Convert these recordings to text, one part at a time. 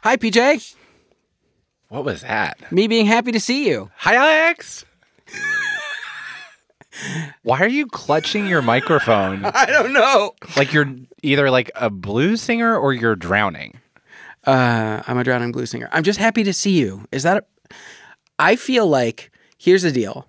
Hi, PJ. What was that? Me being happy to see you. Hi, Alex. Why are you clutching your microphone? I don't know. Like you're either like a blues singer or you're drowning. I'm a drowning blues singer. I'm just happy to see you. I feel like, here's the deal.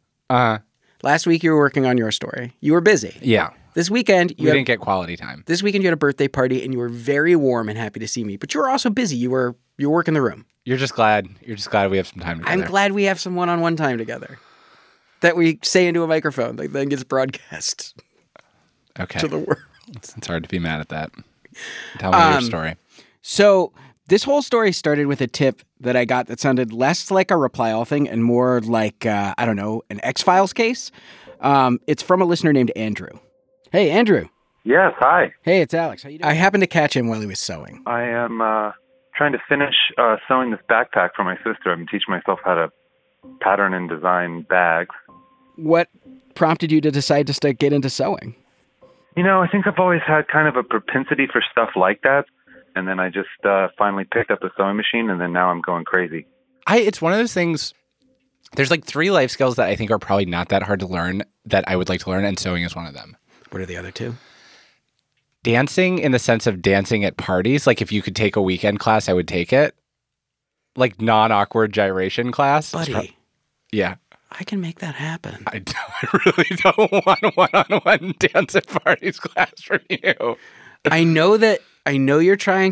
Last week you were working on your story. You were busy. Yeah. This weekend We didn't get quality time. This weekend you had a birthday party and you were very warm and happy to see me. But you were also busy. You were working the room. You're just glad we have some time together. I'm glad we have some one-on-one time together. That we say into a microphone that then gets broadcast to the world. It's hard to be mad at that. Tell me your story. So this whole story started with a tip that I got that sounded less like a Reply All thing and more like, an X-Files case. It's from a listener named Andrew. Hey, Andrew. Yes, hi. Hey, it's Alex. How you doing? I happened to catch him while he was sewing. I am trying to finish sewing this backpack for my sister. I'm teaching myself how to pattern and design bags. What prompted you to decide to get into sewing? I think I've always had kind of a propensity for stuff like that. And then I just finally picked up a sewing machine, and then now I'm going crazy. It's one of those things. There's like 3 life skills that I think are probably not that hard to learn that I would like to learn, and sewing is one of them. What are the other 2? Dancing in the sense of dancing at parties. Like if you could take a weekend class, I would take it. Like non-awkward gyration class. Buddy. Yeah. I can make that happen. I really don't want one-on-one dance at parties class from you. I know you're trying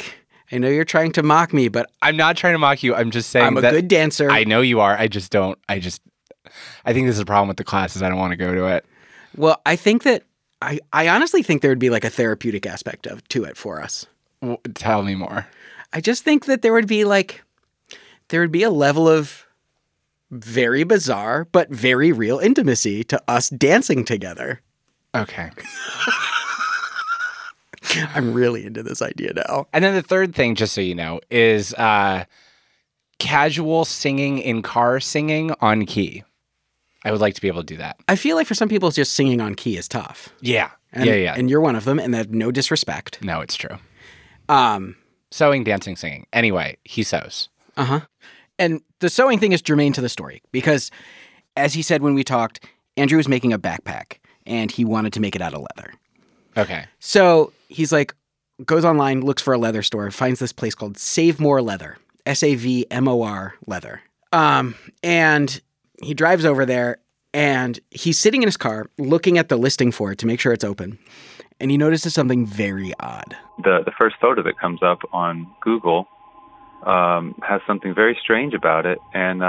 to mock me, but I'm not trying to mock you. I'm just saying I'm a good dancer. I know you are. I think this is a problem with the classes. I don't want to go to it. Well, I think that I honestly think there would be like a therapeutic aspect to it for us. Tell me more. I just think that there would be a level of very bizarre but very real intimacy to us dancing together. Okay. I'm really into this idea now. And then the third thing, just so you know, is casual singing in car singing on key. I would like to be able to do that. I feel like for some people, just singing on key is tough. Yeah. Yeah. And you're one of them, and that's no disrespect. No, it's true. Sewing, dancing, singing. Anyway, he sews. Uh-huh. And the sewing thing is germane to the story because, as he said when we talked, Andrew was making a backpack, and he wanted to make it out of leather. Okay. So he's like, goes online, looks for a leather store, finds this place called Save More Leather, SAVMOR leather. And he drives over there, and he's sitting in his car looking at the listing for it to make sure it's open. And he notices something very odd. The first photo that comes up on Google has something very strange about it, and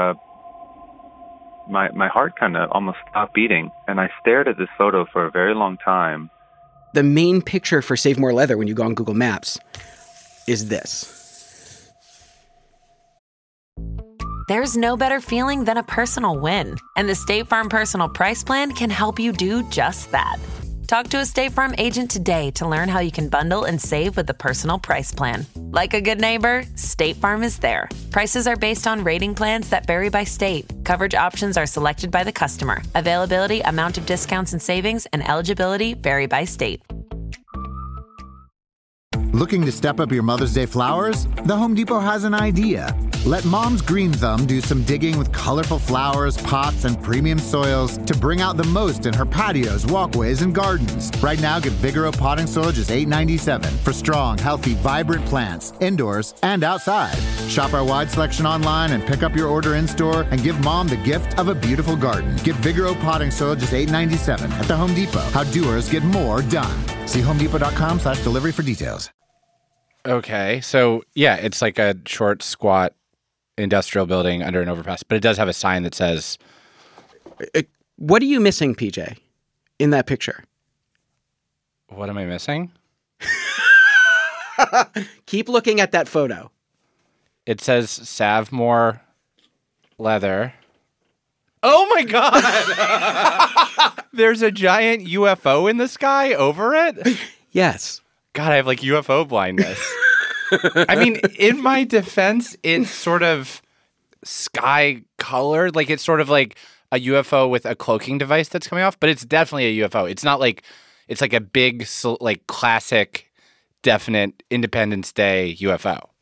my heart kind of almost stopped beating, and I stared at this photo for a very long time. The main picture for Save More Leather when you go on Google Maps is this. There's no better feeling than a personal win, and the State Farm Personal Price Plan can help you do just that. Talk to a State Farm agent today to learn how you can bundle and save with the Personal Price Plan. Like a good neighbor, State Farm is there. Prices are based on rating plans that vary by state. Coverage options are selected by the customer. Availability, amount of discounts and savings, and eligibility vary by state. Looking to step up your Mother's Day flowers? The Home Depot has an idea. Let Mom's Green Thumb do some digging with colorful flowers, pots, and premium soils to bring out the most in her patios, walkways, and gardens. Right now, get Vigoro potting soil just $8.97 for strong, healthy, vibrant plants, indoors and outside. Shop our wide selection online and pick up your order in-store and give Mom the gift of a beautiful garden. Get Vigoro potting soil just $8.97 at the Home Depot. How doers get more done. See homedepot.com/delivery for details. Okay. So, yeah, it's like a short, squat industrial building under an overpass, but it does have a sign that says... What are you missing, PJ, in that picture? What am I missing? Keep looking at that photo. It says Savmore Leather. Oh my God! There's a giant UFO in the sky over it? Yes. God, I have like UFO blindness. I mean, in my defense, it's sort of sky colored. Like it's sort of like a UFO with a cloaking device that's coming off, but it's definitely a UFO. It's not like, it's like a big, like classic, definite Independence Day UFO.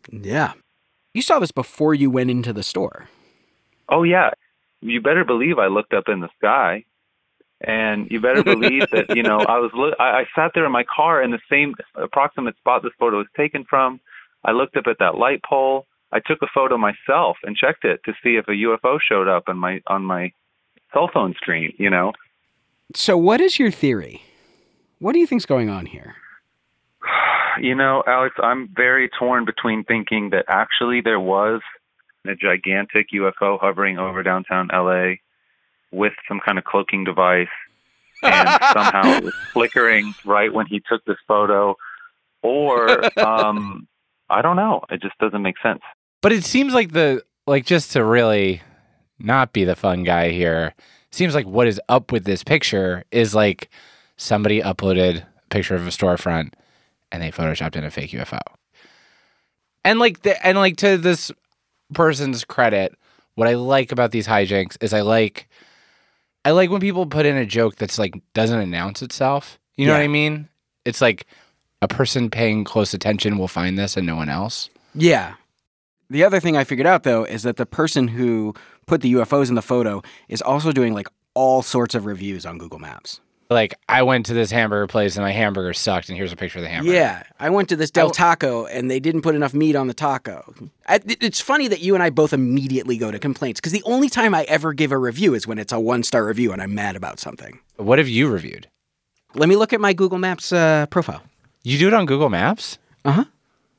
Yeah. You saw this before you went into the store. Oh, yeah. You better believe I looked up in the sky. And you better believe that, I sat there in my car in the same approximate spot this photo was taken from. I looked up at that light pole. I took a photo myself and checked it to see if a UFO showed up on my cell phone screen, So what is your theory? What do you think's going on here? Alex, I'm very torn between thinking that actually there was a gigantic UFO hovering over downtown LA with some kind of cloaking device, and somehow it was flickering right when he took this photo, or I don't know. It just doesn't make sense. But it seems like just to really not be the fun guy here, seems like what is up with this picture is like somebody uploaded a picture of a storefront and they photoshopped in a fake UFO. And to this person's credit, what I like about these hijinks is I like when people put in a joke that's like doesn't announce itself. You know what I mean? It's like a person paying close attention will find this and no one else. Yeah. The other thing I figured out, though, is that the person who put the UFOs in the photo is also doing like all sorts of reviews on Google Maps. Like, I went to this hamburger place and my hamburger sucked, and here's a picture of the hamburger. Yeah. I went to this Del Taco, and they didn't put enough meat on the taco. It's funny that you and I both immediately go to complaints, because the only time I ever give a review is when it's a 1-star review and I'm mad about something. What have you reviewed? Let me look at my Google Maps profile. You do it on Google Maps? Uh-huh.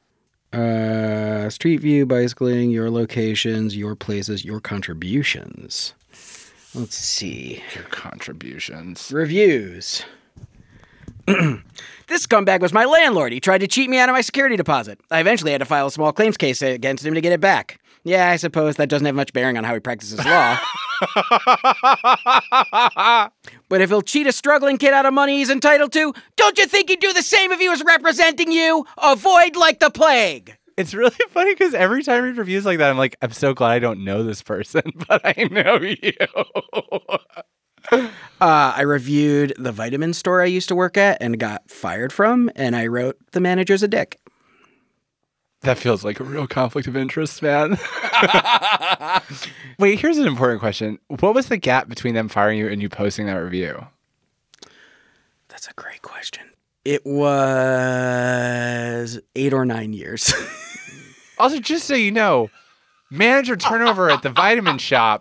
Street view, bicycling, your locations, your places, your contributions. Let's see. Your contributions. Reviews. This scumbag was my landlord. He tried to cheat me out of my security deposit. I eventually had to file a small claims case against him to get it back. Yeah, I suppose that doesn't have much bearing on how he practices law. But if he'll cheat a struggling kid out of money he's entitled to, don't you think he'd do the same if he was representing you? Avoid like the plague. It's really funny because every time he reviews like that, I'm like, I'm so glad I don't know this person, but I know you. I reviewed the vitamin store I used to work at and got fired from, and I wrote the manager's a dick. That feels like a real conflict of interest, man. Wait, here's an important question. What was the gap between them firing you and you posting that review? That's a great question. It was 8 or 9 years. Also, just so you know, manager turnover at the vitamin shop.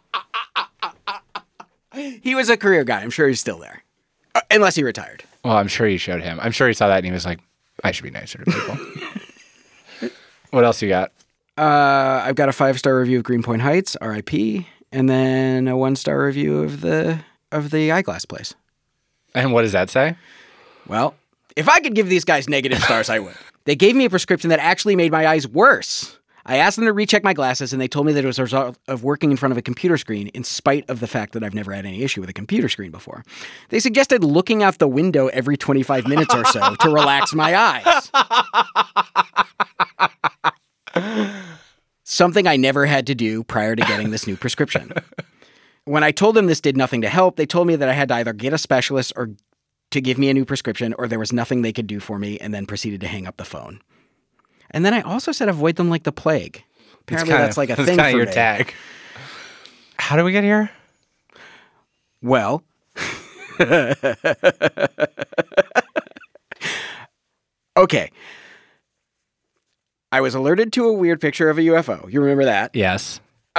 He was a career guy. I'm sure he's still there. Unless he retired. Well, I'm sure you showed him. I'm sure he saw that and he was like, I should be nicer to people. What else you got? I've got a 5-star review of Greenpoint Heights, RIP, and then a 1-star review of the eyeglass place. And what does that say? Well, if I could give these guys negative stars, I would. They gave me a prescription that actually made my eyes worse. I asked them to recheck my glasses, and they told me that it was a result of working in front of a computer screen, in spite of the fact that I've never had any issue with a computer screen before. They suggested looking out the window every 25 minutes or so to relax my eyes. Something I never had to do prior to getting this new prescription. When I told them this did nothing to help, they told me that I had to either get a specialist or to give me a new prescription, or there was nothing they could do for me, and then proceeded to hang up the phone. And then I also said avoid them like the plague. Apparently that's like a thing for your me. tag. How do we get here? Well, okay. I was alerted to a weird picture of a UFO. You remember that? Yes.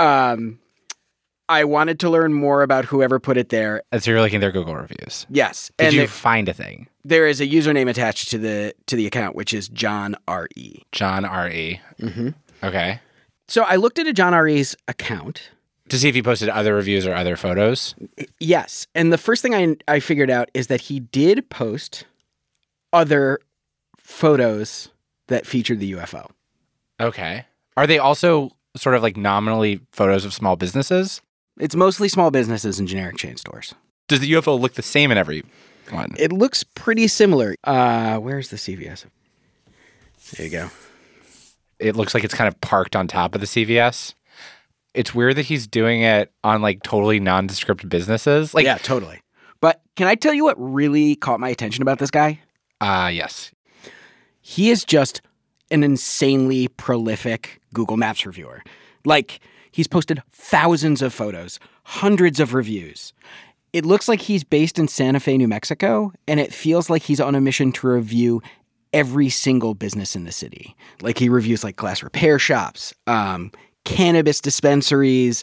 I wanted to learn more about whoever put it there. And so you're looking at their Google reviews. Yes. Did you find a thing? There is a username attached to the account, which is John R.E. John R.E. Mm-hmm. Okay. So I looked at a John R.E.'s account. To see if he posted other reviews or other photos? Yes. And the first thing I figured out is that he did post other photos that featured the UFO. Okay. Are they also sort of like nominally photos of small businesses? It's mostly small businesses and generic chain stores. Does the UFO look the same in every one? It looks pretty similar. Where's the CVS? There you go. It looks like it's kind of parked on top of the CVS. It's weird that he's doing it on like totally nondescript businesses. Like, yeah, totally. But can I tell you what really caught my attention about this guy? Yes. He is just an insanely prolific Google Maps reviewer. Like, he's posted thousands of photos, hundreds of reviews. It looks like he's based in Santa Fe, New Mexico, and it feels like he's on a mission to review every single business in the city. Like, he reviews like glass repair shops, cannabis dispensaries.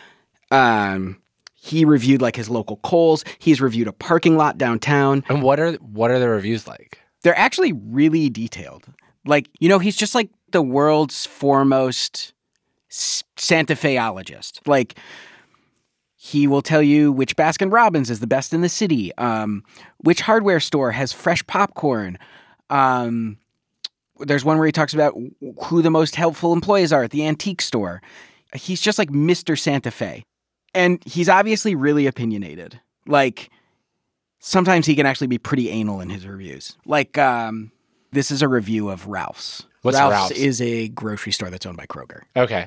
He reviewed like his local Kohl's. He's reviewed a parking lot downtown. And what are the reviews like? They're actually really detailed. Like, he's just like the world's foremost Santa Feologist. Like, he will tell you which Baskin Robbins is the best in the city, which hardware store has fresh popcorn. There's one where he talks about who the most helpful employees are at the antique store. He's just like Mr. Santa Fe. And he's obviously really opinionated. Like, sometimes he can actually be pretty anal in his reviews. Like, this is a review of Ralph's. What's Ralph's? Is a grocery store that's owned by Kroger. Okay.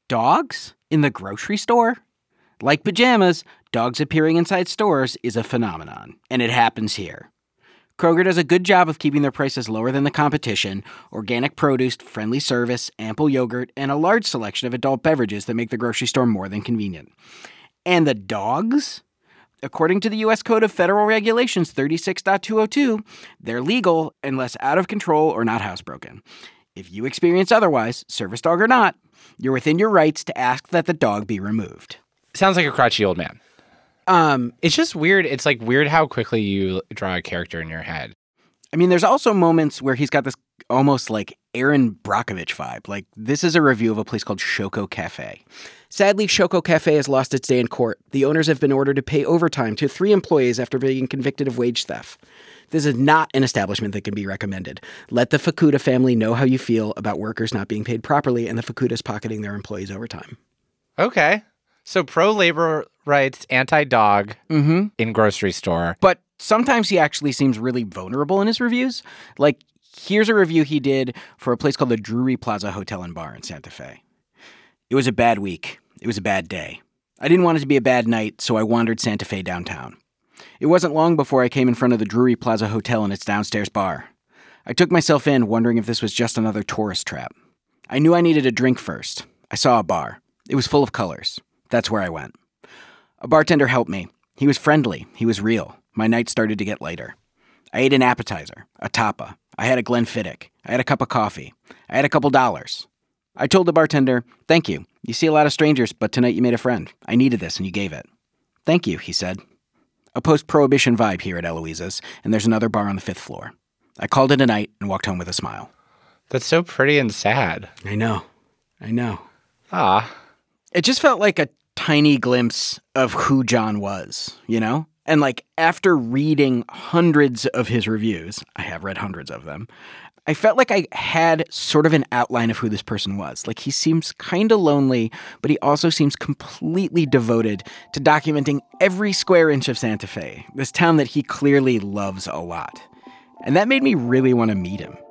Dogs in the grocery store? Like pajamas, dogs appearing inside stores is a phenomenon, and it happens here. Kroger does a good job of keeping their prices lower than the competition, organic produce, friendly service, ample yogurt, and a large selection of adult beverages that make the grocery store more than convenient. And the dogs? According to the U.S. Code of Federal Regulations 36.202, they're legal unless out of control or not housebroken. If you experience otherwise, service dog or not, you're within your rights to ask that the dog be removed. Sounds like a crotchety old man. It's just weird. It's like weird how quickly you draw a character in your head. I mean, there's also moments where he's got this almost like Aaron Brockovich vibe. Like, this is a review of a place called Shoko Cafe. Sadly, Shoko Cafe has lost its day in court. The owners have been ordered to pay overtime to 3 employees after being convicted of wage theft. This is not an establishment that can be recommended. Let the Fukuda family know how you feel about workers not being paid properly and the Fukudas pocketing their employees' overtime. Okay. So pro-labor rights, anti-dog in grocery store. But sometimes he actually seems really vulnerable in his reviews. Like, here's a review he did for a place called the Drury Plaza Hotel and Bar in Santa Fe. It was a bad week. It was a bad day. I didn't want it to be a bad night, so I wandered Santa Fe downtown. It wasn't long before I came in front of the Drury Plaza Hotel and its downstairs bar. I took myself in, wondering if this was just another tourist trap. I knew I needed a drink first. I saw a bar. It was full of colors. That's where I went. A bartender helped me. He was friendly. He was real. My night started to get lighter. I ate an appetizer, a tapa. I had a Glenfiddich. I had a cup of coffee. I had a couple dollars. I told the bartender, "Thank you. You see a lot of strangers, but tonight you made a friend. I needed this and you gave it." "Thank you," he said. A post-prohibition vibe here at Eloise's, and there's another bar on the 5th floor. I called it a night and walked home with a smile. That's so pretty and sad. I know. Ah. It just felt like a tiny glimpse of who John was, And like, after reading hundreds of his reviews, I have read hundreds of them, I felt like I had sort of an outline of who this person was. Like, he seems kind of lonely, but he also seems completely devoted to documenting every square inch of Santa Fe, this town that he clearly loves a lot. And that made me really want to meet him.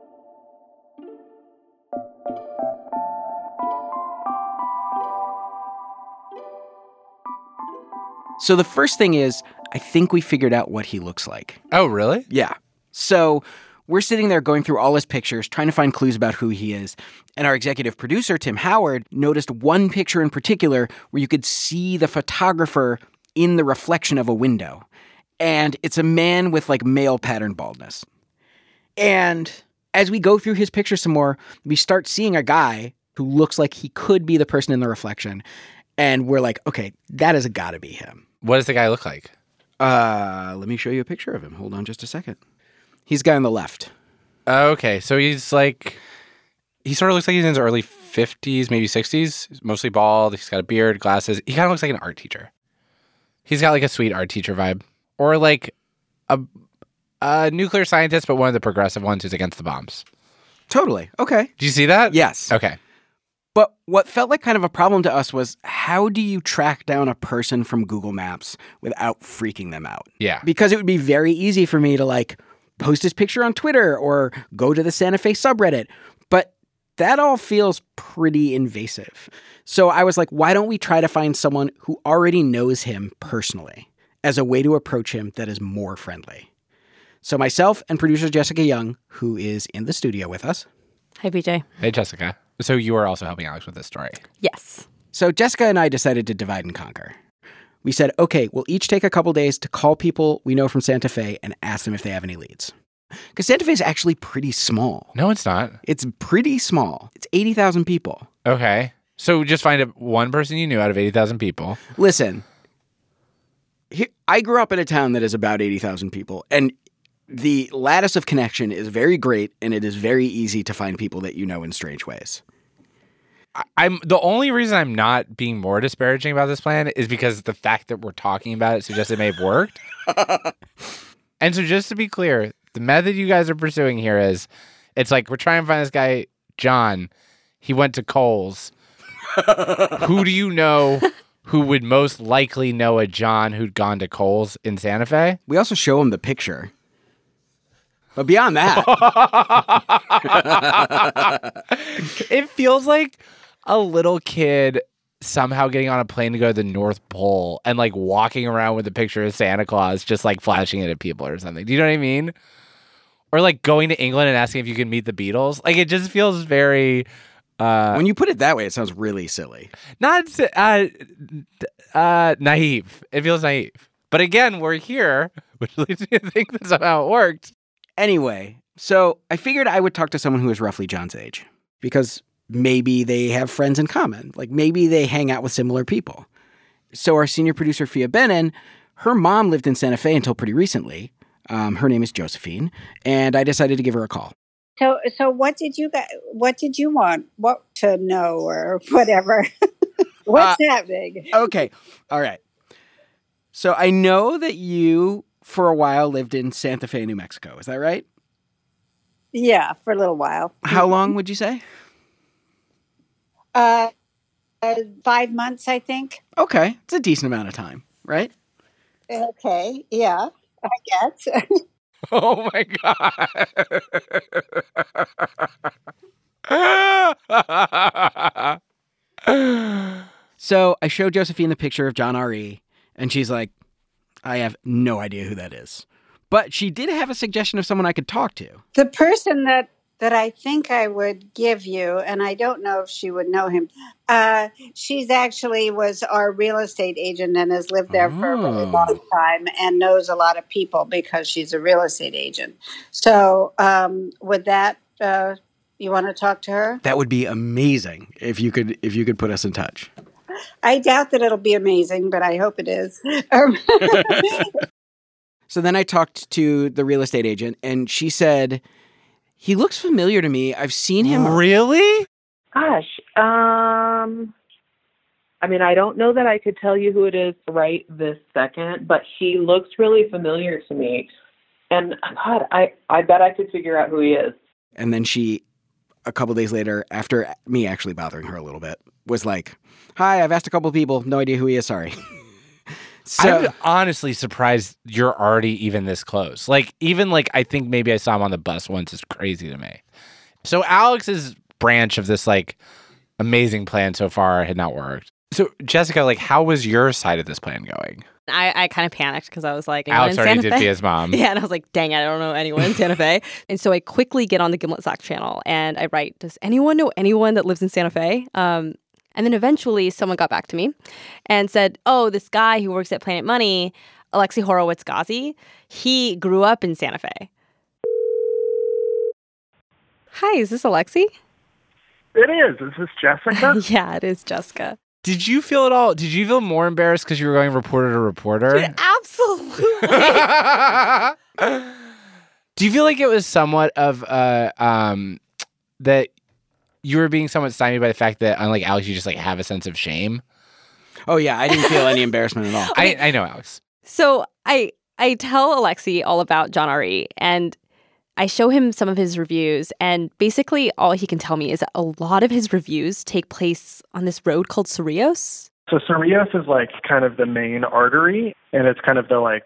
So the first thing is, I think we figured out what he looks like. Oh, really? Yeah. So we're sitting there going through all his pictures, trying to find clues about who he is. And our executive producer, Tim Howard, noticed one picture in particular where you could see the photographer in the reflection of a window. And it's a man with like male pattern baldness. And as we go through his picture some more, we start seeing a guy who looks like he could be the person in the reflection. And we're like, okay, that has got to be him. What does the guy look like? Let me show you a picture of him. Hold on just a second. He's the guy on the left. Okay, so he's like, he sort of looks like he's in his early 50s, maybe 60s. He's mostly bald. He's got a beard, glasses. He kind of looks like an art teacher. He's got like a sweet art teacher vibe. Or like a nuclear scientist, but one of the progressive ones who's against the bombs. Totally. Okay. Do you see that? Yes. Okay. But what felt like kind of a problem to us was, how do you track down a person from Google Maps without freaking them out? Yeah. Because it would be very easy for me to like post his picture on Twitter or go to the Santa Fe subreddit. But that all feels pretty invasive. So I was like, why don't we try to find someone who already knows him personally as a way to approach him that is more friendly? So myself and producer Jessica Young, who is in the studio with us. Hi, BJ. Hey, Jessica. So you are also helping Alex with this story. Yes. So Jessica and I decided to divide and conquer. We said, okay, we'll each take a couple days to call people we know from Santa Fe and ask them if they have any leads. Because Santa Fe is actually pretty small. No, it's not. It's pretty small. It's 80,000 people. Okay. So just find one person you knew out of 80,000 people. Listen, I grew up in a town that is about 80,000 people, and the lattice of connection is very great, and it is very easy to find people that you know in strange ways. I'm the only reason I'm not being more disparaging about this plan is because the fact that we're talking about it suggests it may have worked. And so just to be clear, the method you guys are pursuing here is it's like we're trying to find this guy, John. He went to Kohl's. Who do you know who would most likely know a John who'd gone to Kohl's in Santa Fe? We also show him the picture. But beyond that, it feels like a little kid somehow getting on a plane to go to the North Pole and like walking around with a picture of Santa Claus, just like flashing it at people or something. Do you know what I mean? Or like going to England and asking if you can meet the Beatles. Like it just feels very... when you put it that way, it sounds really silly. Not naive. It feels naive. But again, we're here, which leads me to think that's how it worked. Anyway, so I figured I would talk to someone who is roughly John's age because maybe they have friends in common. Like maybe they hang out with similar people. So our senior producer, Fia Benin, her mom lived in Santa Fe until pretty recently. Her name is Josephine, and I decided to give her a call. So what did you want? What to know or whatever? What's happening? Okay. All right. So I know that you, for a while, lived in Santa Fe, New Mexico. Is that right? Yeah, for a little while. How long would you say? 5 months, I think. Okay. It's a decent amount of time, right? Okay. Yeah, I guess. Oh my God. So I showed Josephine the picture of John R.E., and she's like, I have no idea who that is. But she did have a suggestion of someone I could talk to. The person that I think I would give you, and I don't know if she would know him, she's actually was our real estate agent and has lived there for a really long time and knows a lot of people because she's a real estate agent. So would that, you want to talk to her? That would be amazing if you could put us in touch. I doubt that it'll be amazing, but I hope it is. So then I talked to the real estate agent, and she said, he looks familiar to me. I've seen him. Really? Gosh. I mean, I don't know that I could tell you who it is right this second, but he looks really familiar to me. And God, I bet I could figure out who he is. And then she, a couple days later, after me actually bothering her a little bit, was like, hi, I've asked a couple people. No idea who he is. Sorry. So, I'm honestly surprised you're already even this close. Like, even like, I think maybe I saw him on the bus once is crazy to me. So Alex's branch of this like amazing plan so far had not worked. So Jessica, like, how was your side of this plan going? I kind of panicked because I was like, Alex already did Fe? Fia's mom. Yeah, and I was like, dang it, I don't know anyone in Santa Fe. And so I quickly get on the Gimlet Slack channel and I write, does anyone know anyone that lives in Santa Fe? And then eventually someone got back to me and said, oh, this guy who works at Planet Money, Alexi Horowitz-Ghazi, he grew up in Santa Fe. Hi, is this Alexi? It is. Is this Jessica? Yeah, it is Jessica. Did you feel at all? Did you feel more embarrassed because you were going reporter to reporter? Dude, absolutely. Do you feel like it was somewhat of that you were being somewhat stymied by the fact that, unlike Alex, you just like have a sense of shame? oh yeah, I didn't feel any embarrassment at all. I know, Alex. So I tell Alexi all about John R.E. and I show him some of his reviews, and basically all he can tell me is that a lot of his reviews take place on this road called Cerrillos. So Cerrillos is like kind of the main artery, and it's kind of the like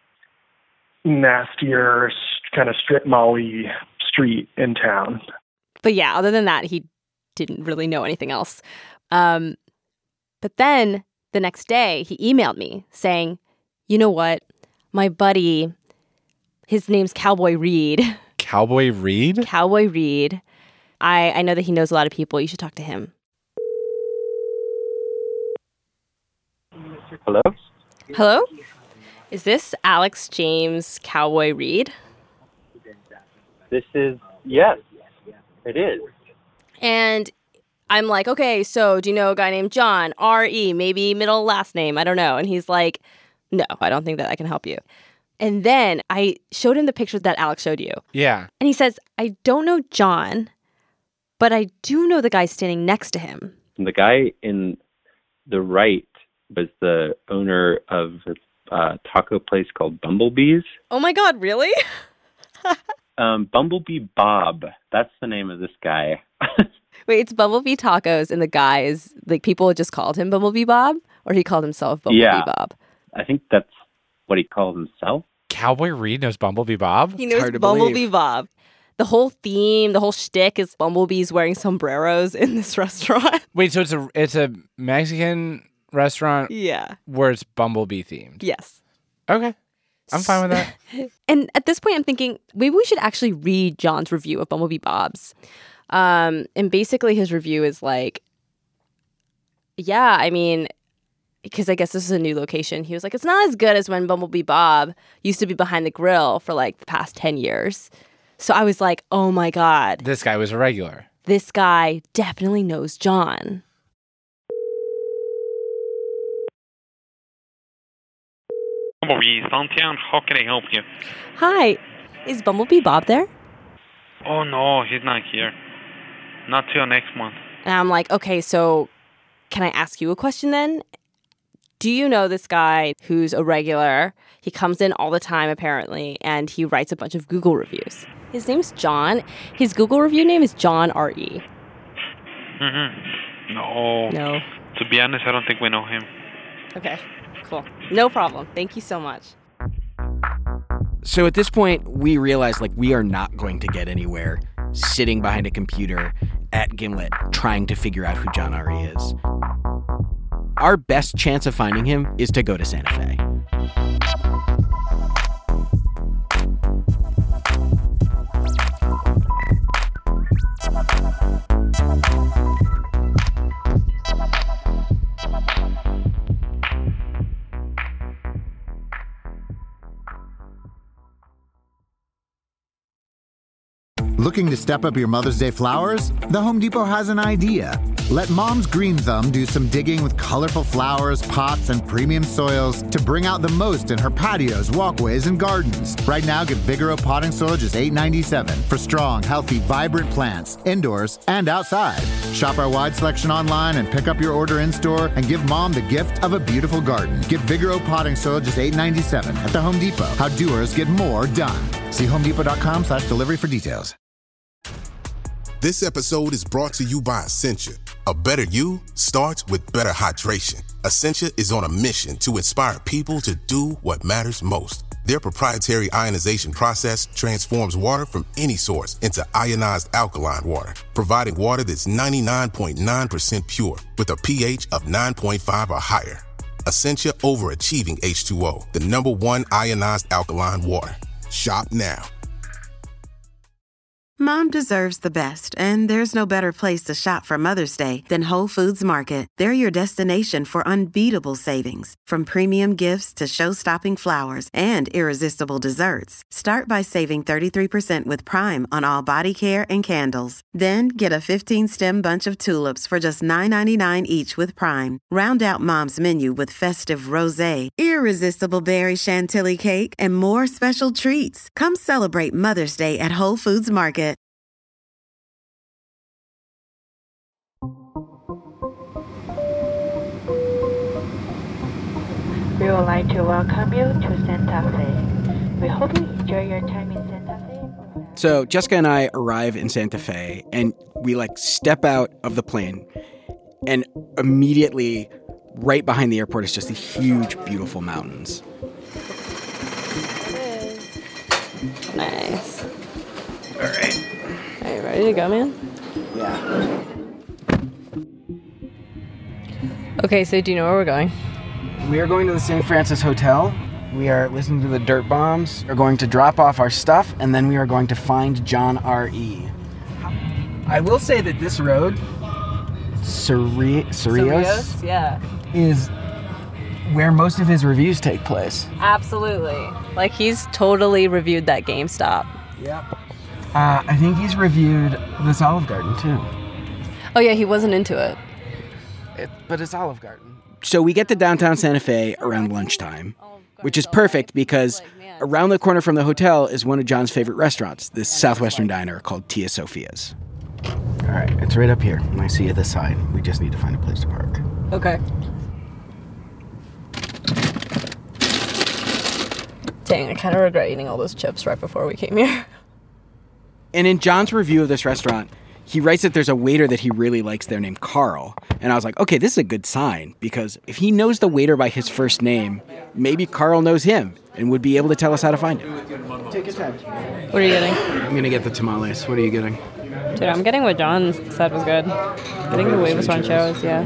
nastier kind of strip mall-y street in town. But yeah, other than that, he didn't really know anything else. But then the next day, he emailed me saying, you know what, my buddy, his name's Cowboy Reed. Cowboy Reed? Cowboy Reed. I know that he knows a lot of people. You should talk to him. Hello? Hello? Is this Alex James Cowboy Reed? This is, yes, it is. And I'm like, okay, so do you know a guy named John? R.E., maybe middle last name, I don't know. And he's like, no, I don't think that I can help you. And then I showed him the picture that Alex showed you. Yeah. And he says, I don't know John, but I do know the guy standing next to him. The guy in the right was the owner of a taco place called Bumblebees. Oh my God, really? Bumblebee Bob. That's the name of this guy. Wait, it's Bumblebee Tacos, and the guy is, like, people just called him Bumblebee Bob? Or he called himself Bumblebee Bob? I think that's what he calls himself. Cowboy Reed knows Bumblebee Bob? He knows Bumblebee Bob. The whole theme, the whole shtick is bumblebees wearing sombreros in this restaurant. Wait, so it's a Mexican restaurant where it's Bumblebee themed? Yes. Okay. I'm fine with that. And at this point, I'm thinking, maybe we should actually read John's review of Bumblebee Bob's. And basically his review is like, yeah, I mean, because I guess this is a new location. He was like, it's not as good as when Bumblebee Bob used to be behind the grill for like the past 10 years. So I was like, oh my God. This guy was a regular. This guy definitely knows John. Bumblebee, Santian, how can I help you? Hi, is Bumblebee Bob there? Oh no, he's not here. Not till next month. And I'm like, okay, so can I ask you a question then? Do you know this guy who's a regular? He comes in all the time, apparently, and he writes a bunch of Google reviews. His name's John. His Google review name is John R.E. No. To be honest, I don't think we know him. Okay, cool. No problem. Thank you so much. So at this point, we realize, like, we are not going to get anywhere sitting behind a computer at Gimlet trying to figure out who John R.E. is. Our best chance of finding him is to go to Santa Fe. Looking to step up your Mother's Day flowers? The Home Depot has an idea. Let Mom's Green Thumb do some digging with colorful flowers, pots, and premium soils to bring out the most in her patios, walkways, and gardens. Right now, get Vigoro potting soil just $8.97 for strong, healthy, vibrant plants, indoors and outside. Shop our wide selection online and pick up your order in-store and give Mom the gift of a beautiful garden. Get Vigoro potting soil just $8.97 at the Home Depot. How doers get more done. See homedepot.com/delivery for details. This episode is brought to you by Essentia. A better you starts with better hydration. Essentia is on a mission to inspire people to do what matters most. Their proprietary ionization process transforms water from any source into ionized alkaline water, providing water that's 99.9% pure with a pH of 9.5 or higher. Essentia overachieving H2O, the #1 ionized alkaline water. Shop now. Mom deserves the best, and there's no better place to shop for Mother's Day than Whole Foods Market. They're your destination for unbeatable savings, from premium gifts to show-stopping flowers and irresistible desserts. Start by saving 33% with Prime on all body care and candles. Then get a 15-stem bunch of tulips for just $9.99 each with Prime. Round out Mom's menu with festive rosé, irresistible berry chantilly cake, and more special treats. Come celebrate Mother's Day at Whole Foods Market. We would like to welcome you to Santa Fe. We hope you enjoy your time in Santa Fe. So Jessica and I arrive in Santa Fe, and we step out of the plane, and immediately right behind the airport is just these huge, beautiful mountains. Nice. All right. Are you ready to go, man? Yeah. Okay, so do you know where we're going? We are going to the St. Francis Hotel. We are listening to the Dirt Bombs. We're going to drop off our stuff, and then we are going to find John R.E. I will say that this road, Cerrillos, yeah. is where most of his reviews take place. Absolutely. Like, he's totally reviewed that GameStop. Yep. I think he's reviewed this Olive Garden, too. Oh, yeah, he wasn't into it. But it's Olive Garden. So we get to downtown Santa Fe around lunchtime, which is perfect because around the corner from the hotel is one of John's favorite restaurants, this Southwestern diner called Tia Sophia's. All right, it's right up here. I see you this side. We just need to find a place to park. Okay. Dang, I kind of regret eating all those chips right before we came here. And in John's review of this restaurant, he writes that there's a waiter that he really likes there named Carl. And I was like, okay, this is a good sign, because if he knows the waiter by his first name, maybe Carl knows him and would be able to tell us how to find him. Take your time. What are you getting? I'm going to get the tamales. What are you getting? Dude, I'm getting what John said was good. Getting the huevos rancheros, yeah.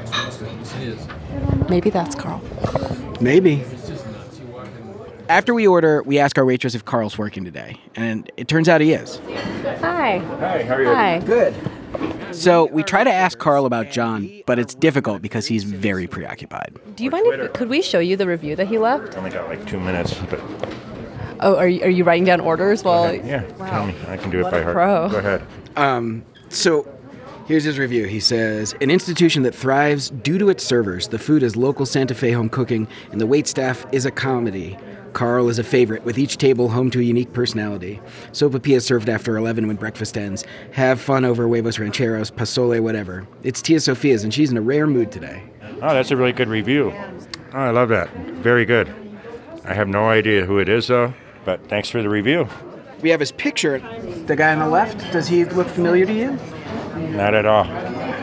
Maybe that's Carl. Maybe. After we order, we ask our waitress if Carl's working today, and it turns out he is. Hi. Hi, how are you? Hi. Good. So we try to ask Carl about John, but it's difficult because he's very preoccupied. Do you mind if, could we show you the review that he left? I only got like 2 minutes, but... Oh, are you writing down orders while... Yeah, wow. tell me. I can do it by heart. Pro. Go ahead. So here's his review. He says, an institution that thrives due to its servers. The food is local Santa Fe home cooking, and the waitstaff is a comedy. Carl is a favorite, with each table home to a unique personality. Sopapilla is served after 11 when breakfast ends. Have fun over huevos rancheros, pozole, whatever. It's Tia Sophia's, and she's in a rare mood today. Oh, that's a really good review. Oh, I love that. Very good. I have no idea who it is, though, but thanks for the review. We have his picture. The guy on the left, does he look familiar to you? Not at all.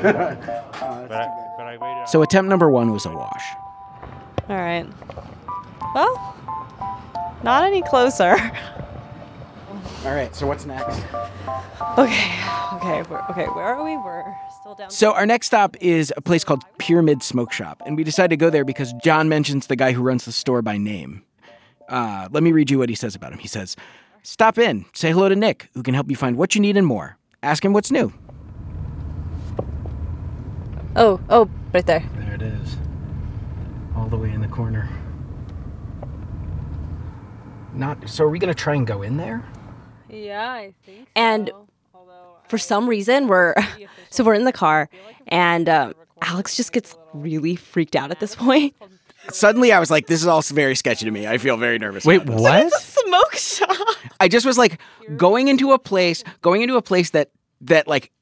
So attempt number 1 was a wash. All right. Well, not any closer. All right, so what's next? Okay, where are we? We're still down. So our next stop is a place called Pyramid Smoke Shop, and we decided to go there because John mentions the guy who runs the store by name. Let me read you what he says about him. He says, stop in, say hello to Nick, who can help you find what you need and more. Ask him what's new. Oh, right there. There it is. All the way in the corner. So are we going to try and go in there? Yeah, I think so. And for some reason, we're in the car, and Alex just gets really freaked out at this point. Suddenly, I was like, this is all very sketchy to me. I feel very nervous. Wait, what? It's a smoke shop. I just was like, going into a place that like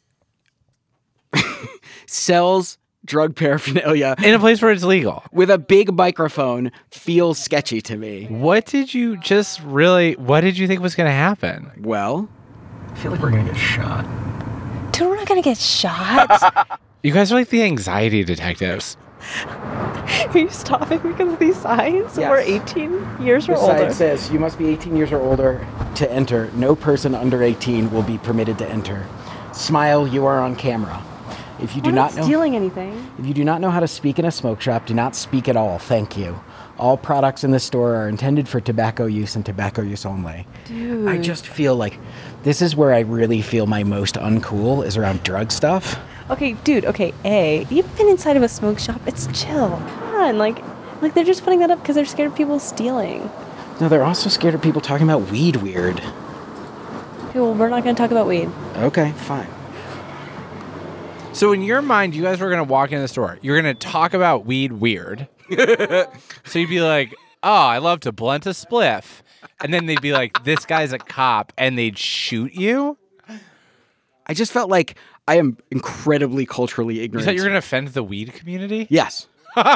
sells drug paraphernalia in a place where it's legal with a big microphone feels sketchy to me. What did you think was going to happen? Well, I feel like we're going to get shot. Dude, we're not going to get shot. You guys are like the anxiety detectives. Are you stopping because of these signs? Yes. We're 18 years or The older. sign says you must be 18 years or older to enter. No person under 18 will be permitted to enter. Smile, you are on camera. If you do We're not not know stealing anything. If you do not know how to speak in a smoke shop, do not speak at all. Thank you. All products in the store are intended for tobacco use and tobacco use only. Dude. I just feel like this is where I really feel my most uncool is around drug stuff. Okay, dude, you've been inside of a smoke shop. It's chill. Come on, like they're just putting that up because they're scared of people stealing. No, they're also scared of people talking about weed weird. Okay, well, we're not going to talk about weed. Okay, fine. So in your mind, you guys were going to walk in the store. You're going to talk about weed weird. So you'd be like, oh, I love to blunt a spliff. And then they'd be like, this guy's a cop. And they'd shoot you? I just felt like I am incredibly culturally ignorant. You thought you were going to offend the weed community? Yes. And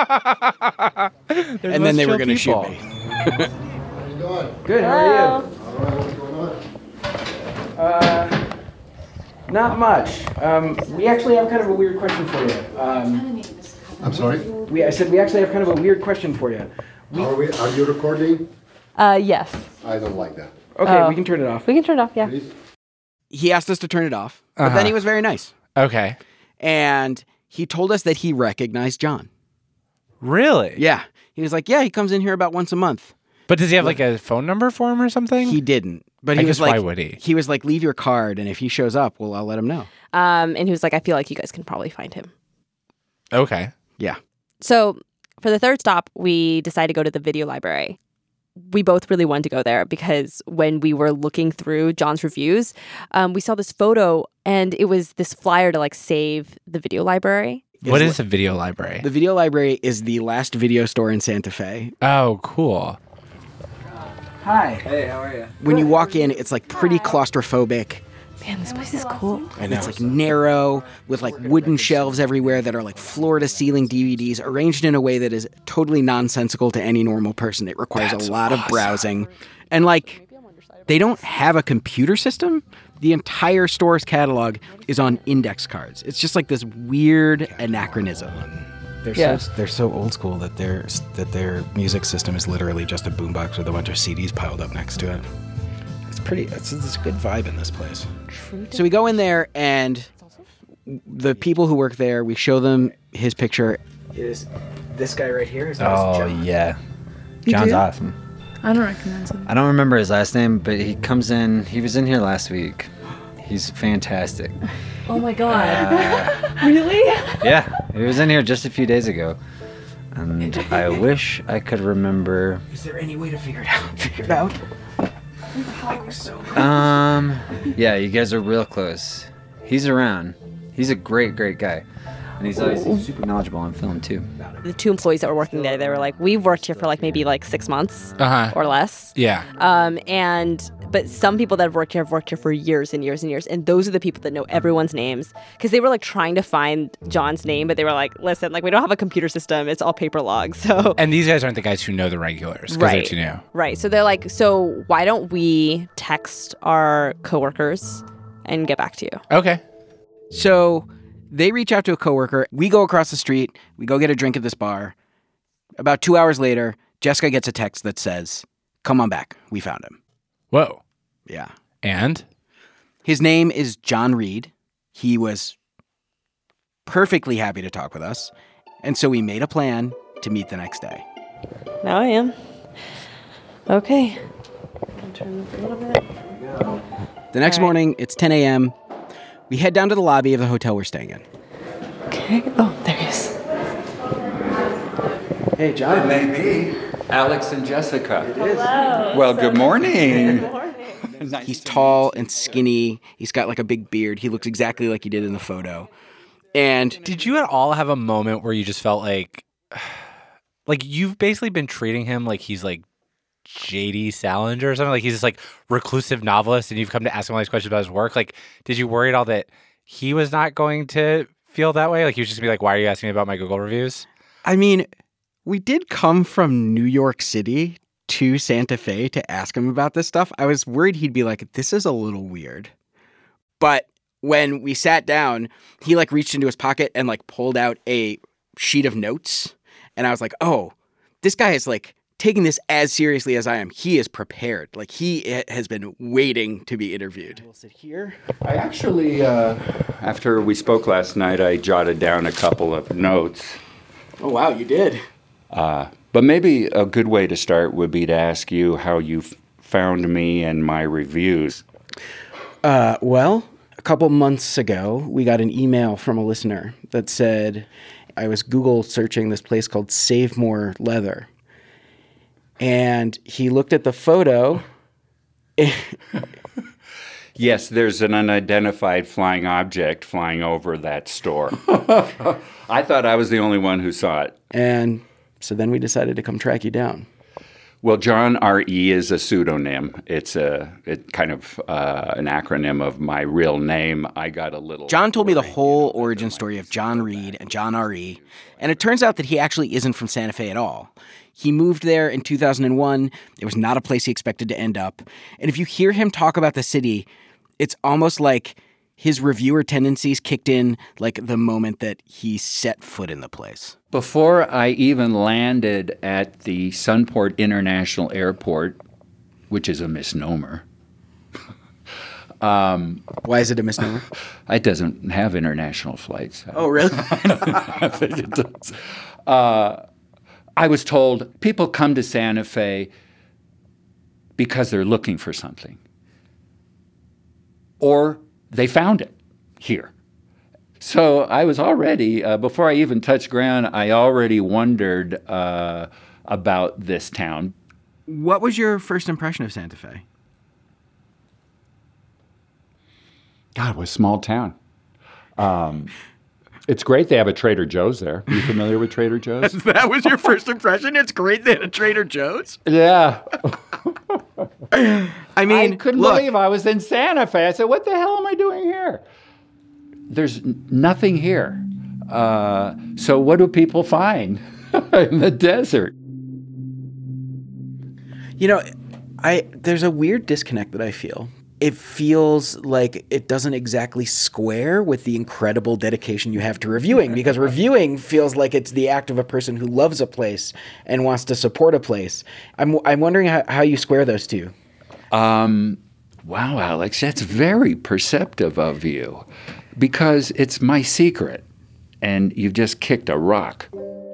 then they were going to shoot me. How you doing? Good, how are you? What's going on? Not much. We actually have kind of a weird question for you. I'm sorry? I said we actually have kind of a weird question for you. Are you recording? Yes. I don't like that. Okay, we can turn it off. We can turn it off, yeah. Please? He asked us to turn it off, but then he was very nice. Okay. And he told us that he recognized John. Really? Yeah. He was like, yeah, he comes in here about once a month. But does he have like a phone number for him or something? He didn't. But I he was guess like, why would he? He was like, leave your card, and if he shows up, well, I'll let him know. And he was like, I feel like you guys can probably find him. Okay. Yeah. So for the third stop, we decided to go to the video library. We both really wanted to go there because when we were looking through John's reviews, we saw this photo and it was this flyer to like save the video library. What is a video library? The video library is the last video store in Santa Fe. Oh, cool. Hi. Hey, how are you? When you walk in, it's like pretty claustrophobic. Man, this place is cool. And it's like narrow with like wooden shelves everywhere that are like floor to ceiling DVDs arranged in a way that is totally nonsensical to any normal person. It requires a lot of browsing. And like, they don't have a computer system. The entire store's catalog is on index cards. It's just like this weird anachronism. They're so old school that their music system is literally just a boombox with a bunch of CDs piled up next to it. It's a good vibe in this place. So we go in there, and the people who work there, we show them his picture. It is this guy right here. His name is John. Yeah. You John's do? awesome. I don't recognize him. I don't remember his last name, but he comes in. He was in here last week. He's fantastic. Oh my God. Really? Yeah, he was in here just a few days ago. And I wish I could remember. Is there any way to figure it out? Yeah, you guys are real close. He's around. He's a great guy. And he's super knowledgeable on film, too. The two employees that were working there, they were like, we've worked here for like maybe like 6 months or less. Yeah. But some people that have worked here for years and years and years. And those are the people that know everyone's names. Because they were like trying to find John's name, but they were like, listen, like we don't have a computer system. It's all paper logs. So. And these guys aren't the guys who know the regulars because they're too new. Right. So they're like, so why don't we text our coworkers and get back to you? Okay. So they reach out to a coworker. We go across the street. We go get a drink at this bar. About 2 hours later, Jessica gets a text that says, come on back. We found him. Whoa. Yeah. And? His name is John Reed. He was perfectly happy to talk with us. And so we made a plan to meet the next day. Now I am. Okay. I'll turn this a little bit. The next morning, it's 10 a.m. We head down to the lobby of the hotel we're staying in. Okay. Oh, there he is. Hey, John. It may be Alex and Jessica. It is. Hello. Well, good morning. Good morning. He's tall and skinny. He's got like a big beard. He looks exactly like he did in the photo. And did you at all have a moment where you just felt like you've basically been treating him like he's like J.D. Salinger or something? Like he's this like reclusive novelist and you've come to ask him all these questions about his work. Like, did you worry at all that he was not going to feel that way? Like he was just gonna be like, why are you asking me about my Google reviews? I mean, we did come from New York City to Santa Fe to ask him about this stuff. I was worried he'd be like, this is a little weird. But when we sat down, he like reached into his pocket and like pulled out a sheet of notes. And I was like, oh, this guy is like taking this as seriously as I am. He is prepared. Like he has been waiting to be interviewed. We'll sit here. I actually, after we spoke last night, I jotted down a couple of notes. Oh, wow, you did. But maybe a good way to start would be to ask you how you found me and my reviews. Well, a couple months ago, we got an email from a listener that said I was Google searching this place called Save More Leather. And he looked at the photo. Yes, there's an unidentified flying object flying over that store. I thought I was the only one who saw it. And so then we decided to come track you down. Well, John R.E. is a pseudonym. It's kind of an acronym of my real name. I got a little... John told me the whole origin story of John Reed and John R.E., and it turns out that he actually isn't from Santa Fe at all. He moved there in 2001. It was not a place he expected to end up. And if you hear him talk about the city, it's almost like his reviewer tendencies kicked in like the moment that he set foot in the place. Before I even landed at the Sunport International Airport, which is a misnomer. Why is it a misnomer? It doesn't have international flights. Oh, really? I think it does. I was told people come to Santa Fe because they're looking for something. or they found it here. So I was already, before I even touched ground, I already wondered about this town. What was your first impression of Santa Fe? God, it was a small town. It's great they have a Trader Joe's there. Are you familiar with Trader Joe's? That was your first impression? It's great they had a Trader Joe's? Yeah. I mean, I couldn't believe I was in Santa Fe. I said, what the hell am I doing here? There's nothing here. So what do people find in the desert? You know, there's a weird disconnect that I feel. It feels like it doesn't exactly square with the incredible dedication you have to reviewing, because reviewing feels like it's the act of a person who loves a place and wants to support a place. I'm wondering how you square those two. Wow, Alex, that's very perceptive of you, because it's my secret, and you've just kicked a rock.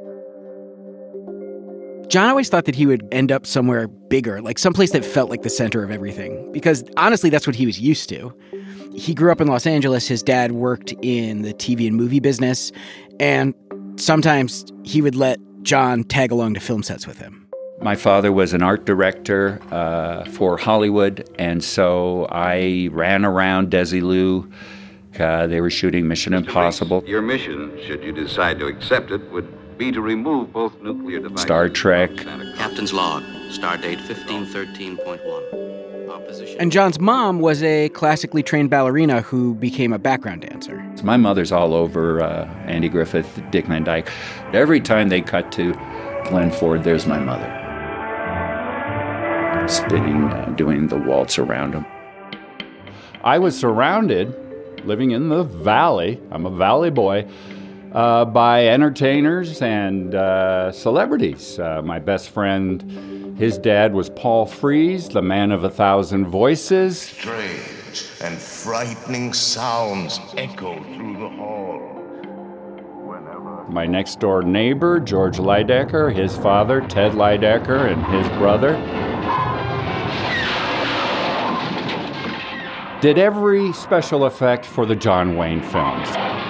John always thought that he would end up somewhere bigger, like someplace that felt like the center of everything, because honestly, that's what he was used to. He grew up in Los Angeles. His dad worked in the TV and movie business, and sometimes he would let John tag along to film sets with him. My father was an art director for Hollywood, and so I ran around Desilu. They were shooting Mission Impossible. Your mission, should you decide to accept it, would be to remove both nuclear devices. Star Trek. Captain's log, stardate 1513.1. Opposition. And John's mom was a classically trained ballerina who became a background dancer. My mother's all over Andy Griffith, Dick Van Dyke. Every time they cut to Glenn Ford, there's my mother. Spinning, doing the waltz around him. I was surrounded, living in the valley, I'm a valley boy, by entertainers and celebrities. My best friend, his dad was Paul Frees, the man of 1,000 voices. Strange and frightening sounds echo through the hall. My next door neighbor, George Lydecker, his father, Ted Lydecker, and his brother. Did every special effect for the John Wayne films.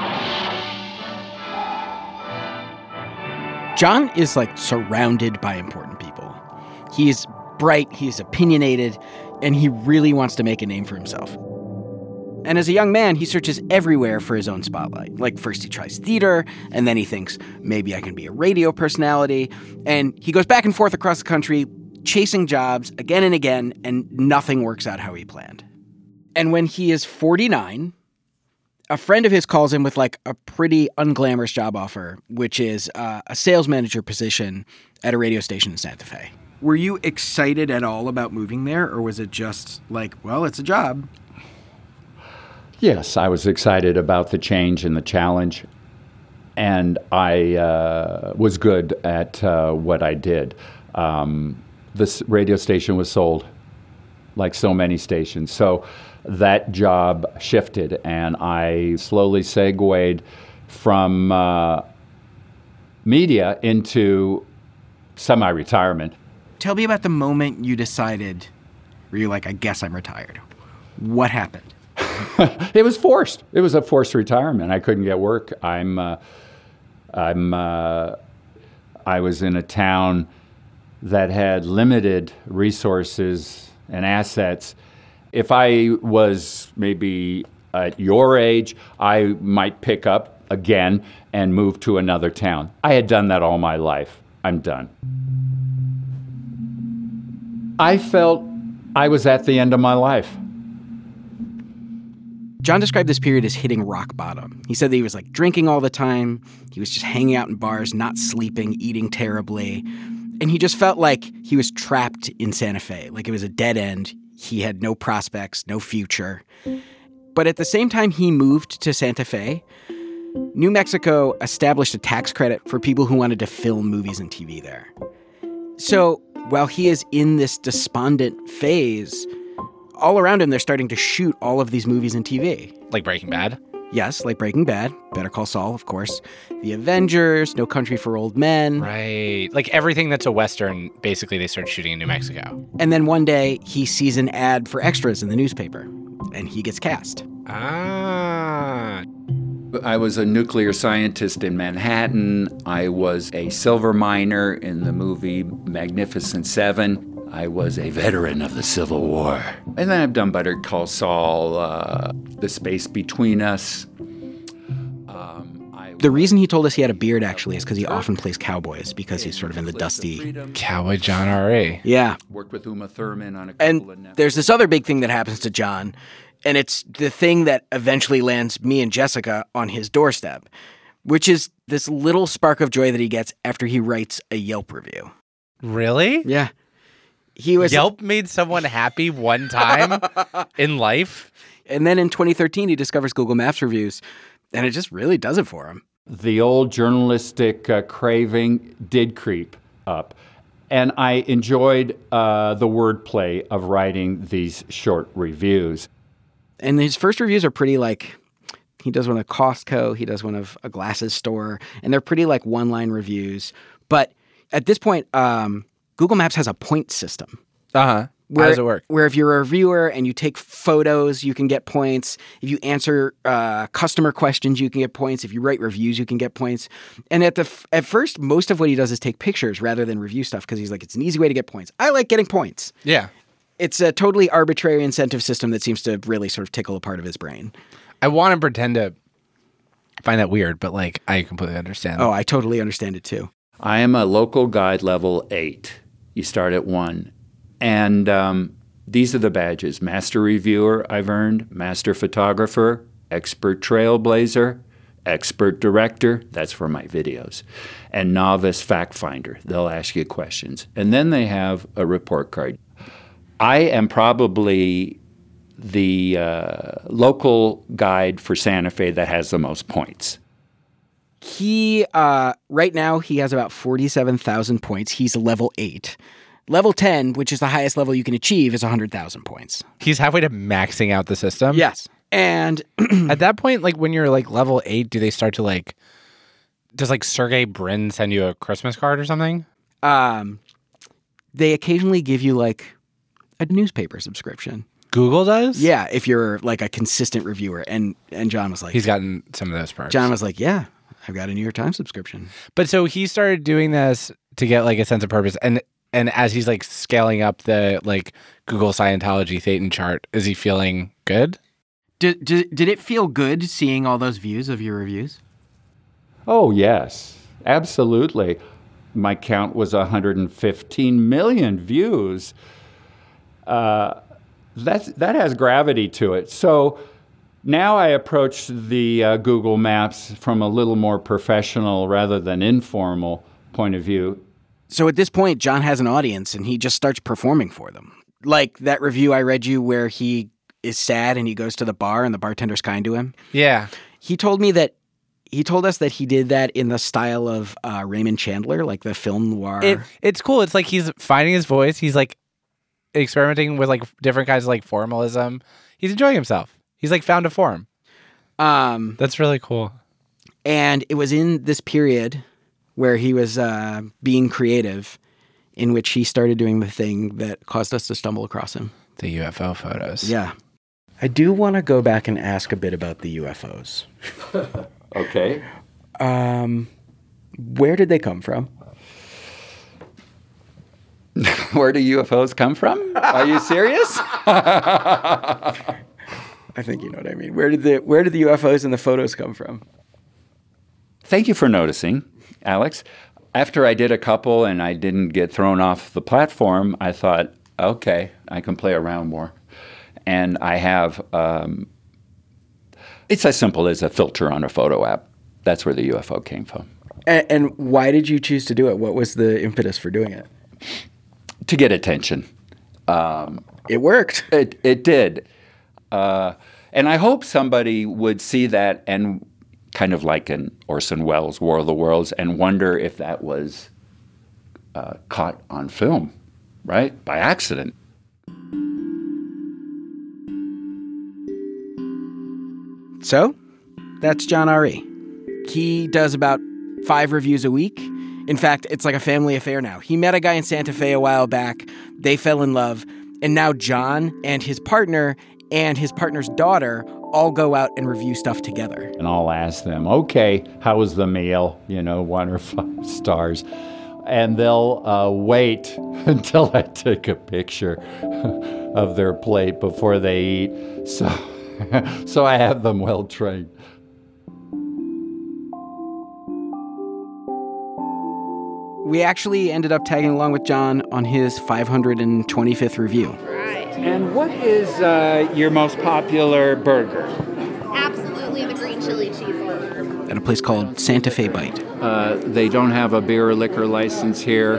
John is like surrounded by important people. He's bright, he's opinionated, and he really wants to make a name for himself. And as a young man, he searches everywhere for his own spotlight. Like first he tries theater, and then he thinks, maybe I can be a radio personality. And he goes back and forth across the country, chasing jobs again and again, and nothing works out how he planned. And when he is 49, a friend of his calls him with like a pretty unglamorous job offer, which is a sales manager position at a radio station in Santa Fe. Were you excited at all about moving there, or was it just like, well, it's a job? Yes, I was excited about the change and the challenge, and I was good at what I did. This radio station was sold, like so many stations. So that job shifted, and I slowly segued from media into semi-retirement. Tell me about the moment you decided, where you're like, I guess I'm retired. What happened? It was forced. It was a forced retirement. I couldn't get work. I was in a town that had limited resources and assets. If I was maybe at your age, I might pick up again and move to another town. I had done that all my life. I'm done. I felt I was at the end of my life. John described this period as hitting rock bottom. He said that he was like drinking all the time. He was just hanging out in bars, not sleeping, eating terribly. And he just felt like he was trapped in Santa Fe, like it was a dead end. He had no prospects, no future. But at the same time he moved to Santa Fe, New Mexico established a tax credit for people who wanted to film movies and TV there. So while he is in this despondent phase, all around him, they're starting to shoot all of these movies and TV. Like Breaking Bad? Yes, like Breaking Bad, Better Call Saul, of course, The Avengers, No Country for Old Men. Right. Like everything that's a Western, basically they start shooting in New Mexico. And then one day, he sees an ad for extras in the newspaper. and he gets cast. Ah. I was a nuclear scientist in Manhattan. I was a silver miner in the movie Magnificent Seven. I was a veteran of the Civil War. And then I've done Better Call Saul, The Space Between Us. The reason he told us he had a beard, actually, is because he often plays cowboys, because he's sort of in the dusty... Cowboy John R.A. Yeah. Worked with Uma Thurman on a couple of... And there's this other big thing that happens to John, and it's the thing that eventually lands me and Jessica on his doorstep, which is this little spark of joy that he gets after he writes a Yelp review. Really? Yeah. Yelp made someone happy one time in life? And then in 2013, he discovers Google Maps reviews, and it just really does it for him. The old journalistic craving did creep up. And I enjoyed the wordplay of writing these short reviews. And his first reviews are pretty like, he does one of Costco, he does one of a glasses store, and they're pretty like one-line reviews. But at this point, Google Maps has a point system. Uh-huh. How does it work? Where if you're a reviewer and you take photos, you can get points. If you answer customer questions, you can get points. If you write reviews, you can get points. And at first, most of what he does is take pictures rather than review stuff because he's like, it's an easy way to get points. I like getting points. Yeah. It's a totally arbitrary incentive system that seems to really sort of tickle a part of his brain. I want to pretend to find that weird, but like I completely understand. Oh, I totally understand it too. I am a local guide level 8. You start at 1. And these are the badges. Master Reviewer, I've earned. Master Photographer, Expert Trailblazer, Expert Director, that's for my videos. And Novice Fact Finder, they'll ask you questions. And then they have a report card. I am probably the local guide for Santa Fe that has the most points. He, right now, he has about 47,000 points. He's a level 8. Level 10, which is the highest level you can achieve, is 100,000 points. He's halfway to maxing out the system? Yes. And at that point, like when you're like level 8, do they start to like, does like Sergey Brin send you a Christmas card or something? They occasionally give you like a newspaper subscription. Google does? Yeah, if you're like a consistent reviewer. And John was like... He's gotten some of those perks. John was like, yeah, I've got a New York Times subscription. But so he started doing this to get like a sense of purpose. And as he's like scaling up the like Google Scientology Thetan chart, is he feeling good? Did it feel good seeing all those views of your reviews? Oh, yes, absolutely. My count was 115 million views. That has gravity to it. So now I approach the Google Maps from a little more professional rather than informal point of view. So at this point, John has an audience and he just starts performing for them. Like that review I read you where he is sad and he goes to the bar and the bartender's kind to him. Yeah. He told us that he did that in the style of Raymond Chandler, like the film noir. It's cool. It's like he's finding his voice. He's like experimenting with like different kinds of like formalism. He's enjoying himself. He's like found a form. That's really cool. And it was in this period where he was being creative in which he started doing the thing that caused us to stumble across him. The UFO photos. Yeah. I do want to go back and ask a bit about the UFOs. Okay. Where did they come from? Where do UFOs come from? Are you serious? I think you know what I mean. Where did the UFOs and the photos come from? Thank you for noticing, Alex. After I did a couple and I didn't get thrown off the platform, I thought, okay, I can play around more. And I have, it's as simple as a filter on a photo app. That's where the UFO came from. And why did you choose to do it? What was the impetus for doing it? To get attention. It worked. It did. And I hope somebody would see that and kind of like in Orson Welles' War of the Worlds and wonder if that was caught on film, right? By accident. So, that's John R.E. He does about 5 reviews a week. In fact, it's like a family affair now. He met a guy in Santa Fe a while back. They fell in love. And now John and his partner and his partner's daughter all go out and review stuff together. And I'll ask them, okay, how was the meal? 1 or 5 stars. And they'll wait until I take a picture of their plate before they eat. So I have them well trained. We actually ended up tagging along with John on his 525th review. And what is your most popular burger? Absolutely the green chili cheeseburger. At a place called Santa Fe Bite. They don't have a beer or liquor license here.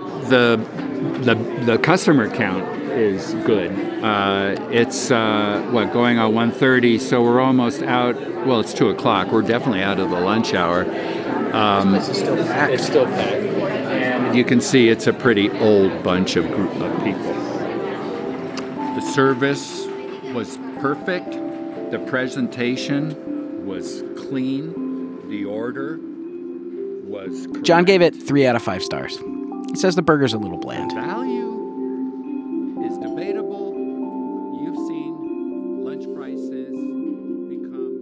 The customer count is good. It's going on 1:30, so we're almost out. Well, it's 2:00. We're definitely out of the lunch hour. This is still packed. It's still packed, and you can see it's a pretty old bunch of group of people. The service was perfect. The presentation was clean. The order was correct. John gave it 3 out of 5 stars. He says the burger's a little bland. Value is debatable. You've seen lunch prices become...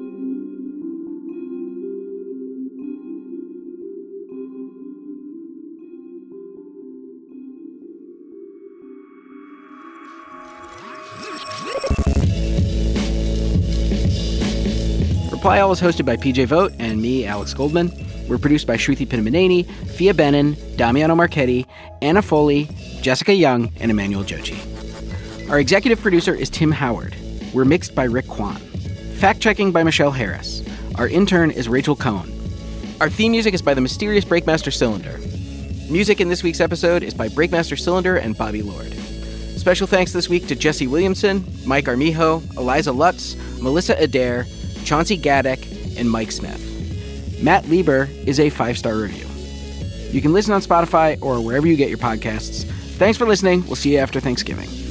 Reply All is hosted by PJ Vogt and me, Alex Goldman. We're produced by Shruti Pinamaneni, Fia Benin, Damiano Marchetti, Anna Foley, Jessica Young, and Emmanuel Jochi. Our executive producer is Tim Howard. We're mixed by Rick Kwan. Fact-checking by Michelle Harris. Our intern is Rachel Cohn. Our theme music is by the mysterious Breakmaster Cylinder. Music in this week's episode is by Breakmaster Cylinder and Bobby Lord. Special thanks this week to Jesse Williamson, Mike Armijo, Eliza Lutz, Melissa Adair, Chauncey Gadek, and Mike Smith. Matt Lieber is a 5-star review. You can listen on Spotify or wherever you get your podcasts. Thanks for listening. We'll see you after Thanksgiving.